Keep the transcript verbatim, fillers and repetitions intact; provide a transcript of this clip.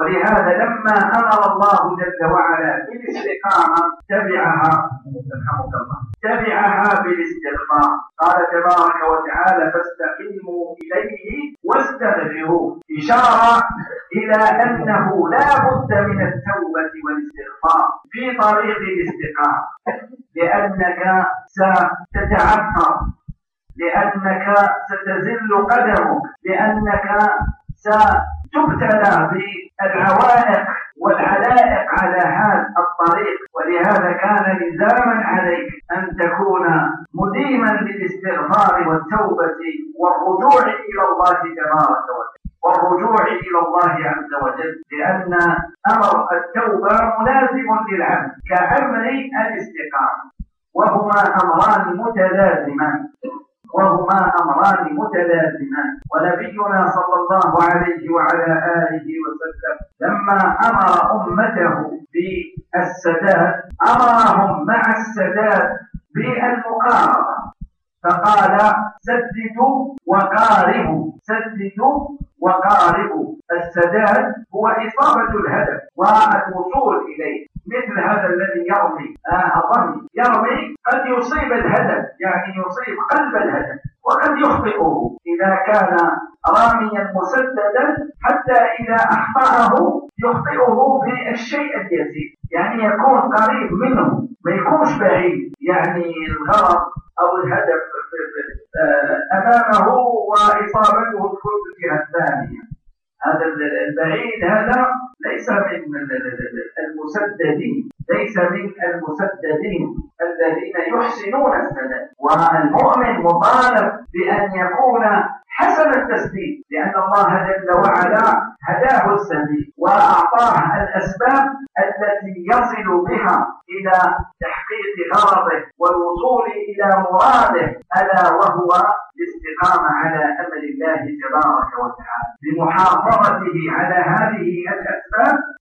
ولهذا لما أمر الله جل وعلا بالاستقامة تبعها تبعها بالاستغفار. قال تبارك وتعالى فاستقيموا إليه واستغفروه، إشارة إلى أنه لا بد من التوبة والاستغفار في طريق الاستقامة، لأنك ستتعثر، لأنك ستزل قدمك، لأنك ستبتلى بالعوائق والعلائق على هذا الطريق. ولهذا كان لزاما عليك أن تكون مديما للاستغفار والتوبة والرجوع إلى الله تبارك وتعالى والرجوع إلى الله عز وجل، لأن أمر التوبة ملازم للعبد كأمر الاستقامة، وهما أمران متلازمان وهما أمران متلازمان. ونبينا صلى الله عليه وعلى آله وسلم لما أمر أمته بالسداد أمرهم مع السداد بالمقاربة، فقال سددوا وقاربوا، سددوا وقاربوا. السداد هو إصابة الهدف والوصول إليه، مثل هذا الذي يرمي الرمي يرمي قد يصيب الهدف، يعني يصيب قلب الهدف، وقد يخطئه إذا كان راميا مسددا، حتى إذا أخطأه يخطئه بالشيء اليسير، يعني يكون قريب منه ما يكونش بعيد، يعني الغرض أو الهدف أمامه وإصابته تكون في الجهة الثانية. هذا البعيد هذا ليس من المسددين، ليس من المسددين الذين يحسنون السداد. والمؤمن مطالب بأن يكون حسن التسديد، لأن الله جل وعلا هداه السبيل وأعطاه الأسباب التي يصل بها إلى تحقيق غرضه والوصول إلى مراده، ألا وهو الاستقامة على أمر الله تبارك وتعالى. بمحافظته على هذه الأسباب